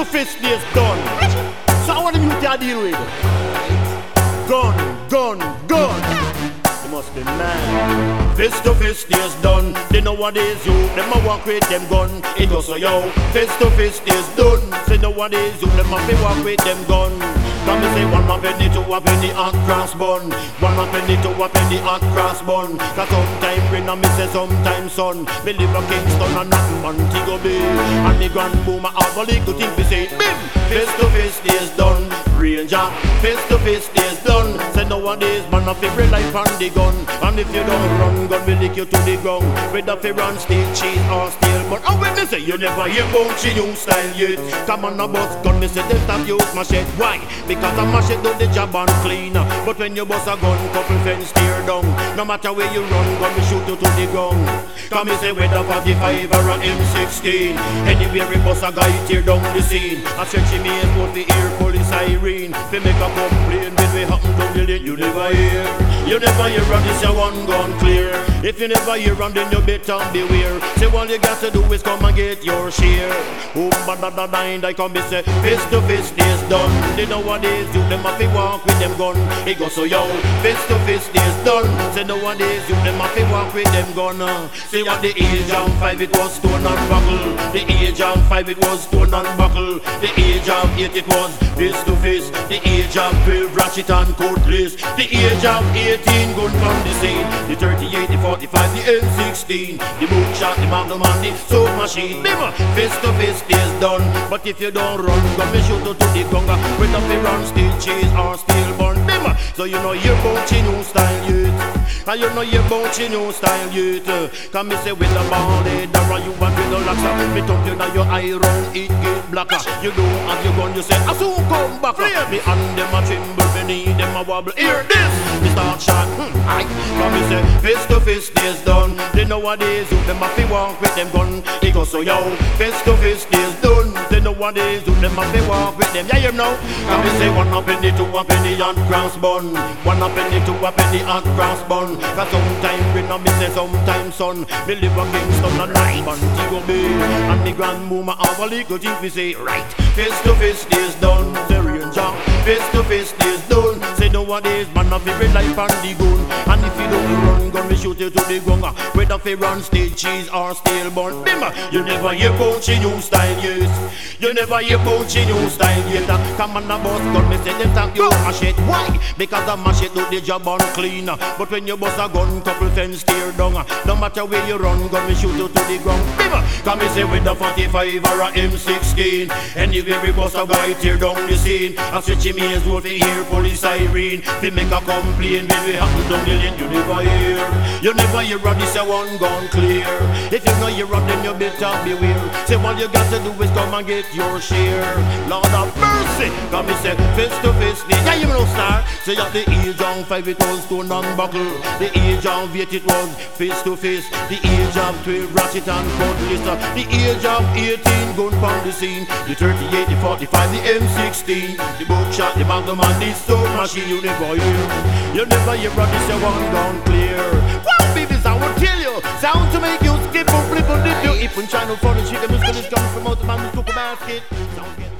to fist days done. So I want the youth to deal with. Gun, gun, gun. You must be mad. Fist to fist is done. They nowadays you, them a walk with them gun. It goes so yo. Fist to fist is done. Say nowadays you, them a fi walk with them gun. Come me say one a penny, two a penny, and cross bun. One a penny, two a penny, and cross bun. Cause sometime rain and me say sometime sun. Me live a Kingston and not Montego Bay. And the grand boomer have a little thing to say. Bim! Fist to fist is done. Ranger, fist to fist is done. Say nowadays man a fi rely on the gun. And if you don't run, gun will lick you to the ground. Whether fi run state cheese or steel. But I when me say you never hear about she new style yet. Come on a bus gun, me say they stop use machete. Why? Because a machete do the job and clean. But when you bust a gun, couple fence tear down. No matter where you run, gun will shoot you to the ground. Come me say whether 45 or a M16. Anywhere we bust a guy tear down the scene. I stretch him in for the ear police siren. Fi make a complaint when we happen down the lane. You never hear. You never hear and this your one gun clear. If you never hear and then you better beware. Say all you got to do is come and get your share. Oh, but I come me say fist to fist is done. They nowadays you them have to walk with them gun. It goes so yo, fist to fist is done. Say nowadays you them have to walk with them gun. Say at the age of 5 it was stone and buckle. The age of 5 it was stone and buckle. The age of 8 it was fist to fist. The age of 12 ratchet and cutlass. The age of 18 gun from the scene. The 38, the 45, the M16. The bootshot, the magnum and the sword machine. Bimmer, fist to fist is done. But if you don't run, gun me shoot you to the gunga. Whether you run steel cheese or steel bun. Bimmer, so you know you're about your new style youth. And you know you're about your new style youth. Come me say with a ball head, or you want with a locker. Me talk you now your iron, it get blacker. You don't have your gun, you say I soon come back. Me and them a tremble, me need them a wobble. Hear this, me start shot. Aye, come me say fist to fist is done. They nowadays you them a fi walk with them gun. It goes so yo, fist to fist is done. They nowadays you them a fi walk with them. Yeah you know. Come me say one a penny, two a penny and cross bun. One a penny, two a penny and cross bun. Cause sometime rain and me say sometime sun. Me live a Kingston and not Montego Bay. And the grand mama have a little thing we say right. Fist to fist is done. The ranger, fist to fist is done. Say nowadays man a fi rely on the gun. And if you don't run, gun me shoot you to the ground. Whether fi run stage cheese or steel bun. Bimmer, you never hear about your new style yet. You never hear about your new style yet. Come on a bus gun, me say them talk you machete. Why? Because the machete do the job unclean. But when you bust a gun, couple fence tear down. No matter where you run, gun me shoot you to the ground. Bimmer, come me say with the 45 or a M16. Anywhere we bust a guy tear down the scene. I stretch him ears road fi hear police siren. Fi make a complaint when we happen down the lane. You never hear. You never hear of this a one gun clear. If you know you're of them, you better beware. Say all you got to do is come and get your share. Lord of mercy, come me say fist to fist. Yeah, you know star. Say at the age of 5 it was stone and buckle. The age of 8 it was fist to fist. The age of 12 ratchet and cutlass. The age of 18 gun from the scene. The 38, the 45, the M16. The bootshot, the magnum and the sword machine. You never hear. You never hear of this a one gun clear. Well, babies, I will tell you. Sound to make you skip or flip or dip you. If when China for the shit, the music is coming from out the man, basket. Sound